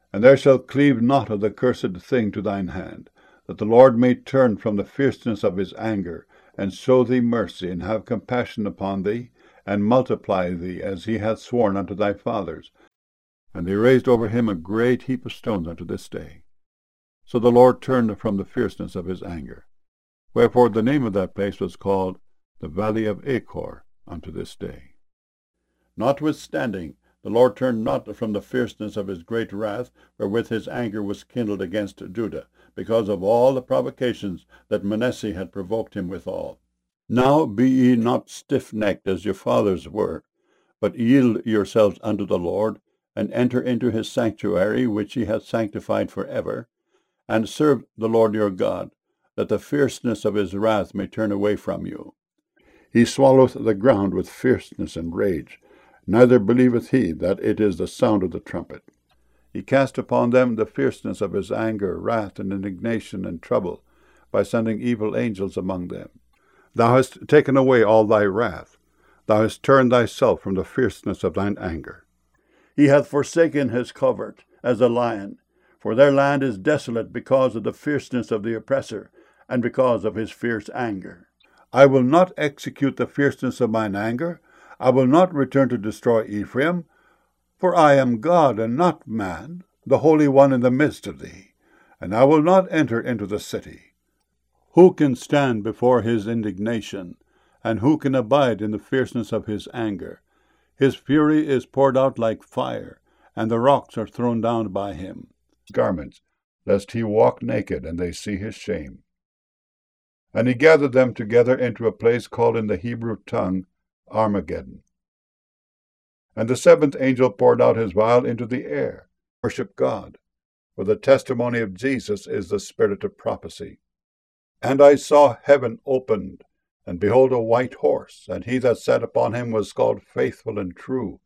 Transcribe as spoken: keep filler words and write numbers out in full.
And there shall cleave not of the cursed thing to thine hand, that the Lord may turn from the fierceness of his anger, and show thee mercy, and have compassion upon thee, and multiply thee, as he hath sworn unto thy fathers. And they raised over him a great heap of stones unto this day. So the Lord turned from the fierceness of his anger. Wherefore the name of that place was called the Valley of Achor unto this day. Notwithstanding, the Lord turned not from the fierceness of his great wrath, wherewith his anger was kindled against Judah, because of all the provocations that Manasseh had provoked him withal. Now be ye not stiffnecked as your fathers were, but yield yourselves unto the Lord, and enter into his sanctuary, which he hath sanctified for ever, and serve the Lord your God, that the fierceness of his wrath may turn away from you. He swalloweth the ground with fierceness and rage, neither believeth he that it is the sound of the trumpet. He cast upon them the fierceness of his anger, wrath, and indignation, and trouble, by sending evil angels among them. Thou hast taken away all thy wrath. Thou hast turned thyself from the fierceness of thine anger. He hath forsaken his covert as a lion, for their land is desolate because of the fierceness of the oppressor, and because of his fierce anger. I will not execute the fierceness of mine anger. I will not return to destroy Ephraim, for I am God and not man, the Holy One in the midst of thee, and I will not enter into the city. Who can stand before his indignation, and who can abide in the fierceness of his anger? His fury is poured out like fire, and the rocks are thrown down by him. Garments, lest he walk naked, and they see his shame. And he gathered them together into a place called in the Hebrew tongue Armageddon. And the seventh angel poured out his vial into the air. Worship God, for the testimony of Jesus is the spirit of prophecy. And I saw heaven opened, and behold a white horse, and he that sat upon him was called Faithful and True,